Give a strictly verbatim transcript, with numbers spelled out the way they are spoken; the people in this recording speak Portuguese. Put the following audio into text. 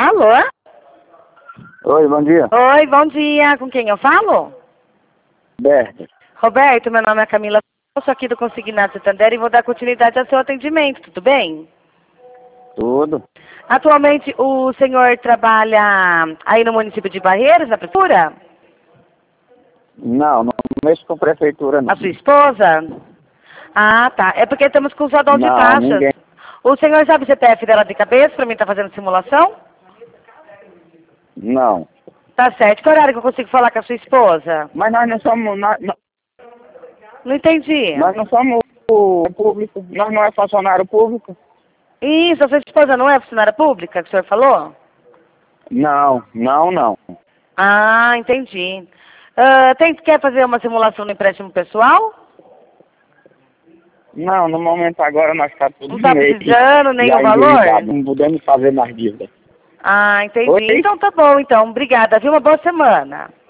Alô? Oi, bom dia. Oi, bom dia. Com quem eu falo? Roberto. Roberto, meu nome é Camila. Eu sou aqui do Consignado Santander e vou dar continuidade ao seu atendimento, tudo bem? Tudo. Atualmente o senhor trabalha aí no município de Barreiros, na prefeitura? Não, não mexo com prefeitura, não. A sua esposa? Ah, tá. É porque estamos com os addon de Não, taxas. ninguém. O senhor sabe o C P F dela de cabeça para mim estar fazendo simulação? Não. Tá certo. Que horário que eu consigo falar com a sua esposa? Mas nós não somos, nós, nós- Não entendi. nós não somos o público, nós não é funcionário público. Isso, a sua esposa não é funcionária pública que o senhor falou? Não, não, não. Ah, entendi. Ah, tem, quer fazer uma simulação no empréstimo pessoal? Não, no momento agora nós estamos tudo Não está meio precisando nem já o valor? endividado, não podemos fazer mais dívida. Ah, entendi. Oi? Então tá bom, então. Obrigada, viu? Uma boa semana.